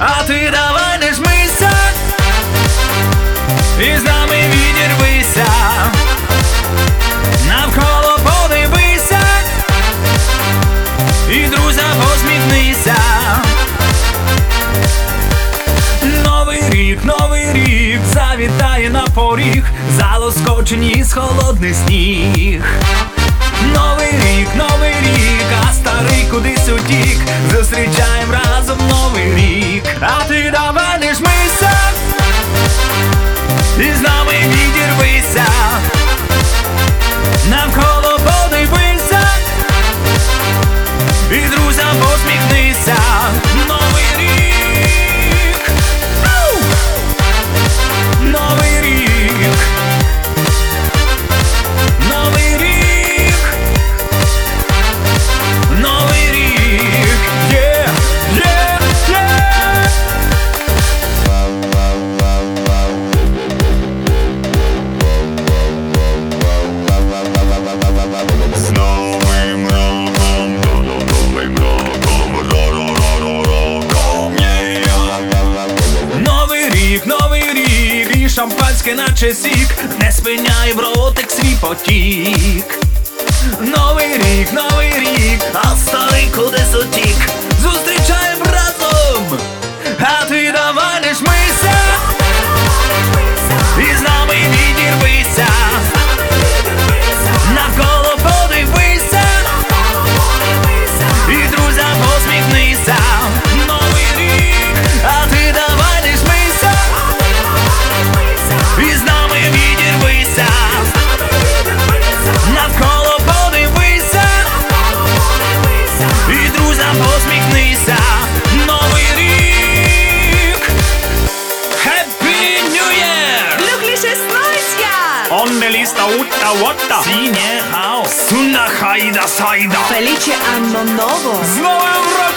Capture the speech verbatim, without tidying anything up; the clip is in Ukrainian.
А ти давай не жмися і з нами відірвися, навколо подивися і друзям посміхнися. Новий рік, новий рік завітає на поріг, залоскочені з холодний сніг. Новий рік, новий рік, а старий кудись утік, зустрічаєм разом новий рік. А ти давай не жмися і з нами відірвися, навколо подивися і друзям посміхнися. Новий рік, Ау! Новий рік, новий рік, новий рік, є, є, є. З новим роком, новим роком, ро-ро-ро-ро-роком, є. Новий рік, новий рік, і шампанське наче сік, не спиняй в ротик свій потік. Новий рік, новий рік, а старий кудись утік, зустрічаєм разом. А ти давай не жмися і з нами відірвися, навколо подивися і друзям посміхнися. Новий рік, а ти давай не жмися і з нами відірвися, навколо подивися і друзям посміхнися. Новий рік, Happy New Year! Glückliches neues Jahr! Onnelista utta wotta, Sine Haus, Sunna Haida Saida. Felice anno novo! З Новим роком!